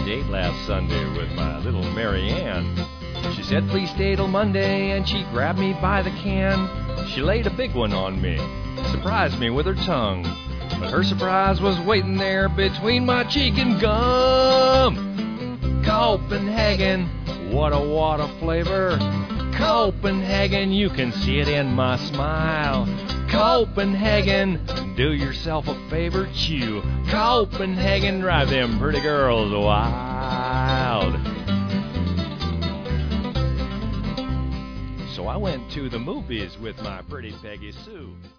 date last Sunday with my little Mary Ann. She said, please stay till Monday, and she grabbed me by the can. She laid a big one on me, surprised me with her tongue. But her surprise was waiting there between my cheek and gum. Copenhagen, what a flavor. Copenhagen, you can see it in my smile. Copenhagen, do yourself a favor, chew. Copenhagen, drive them pretty girls wild. So I went to the movies with my pretty Peggy Sue.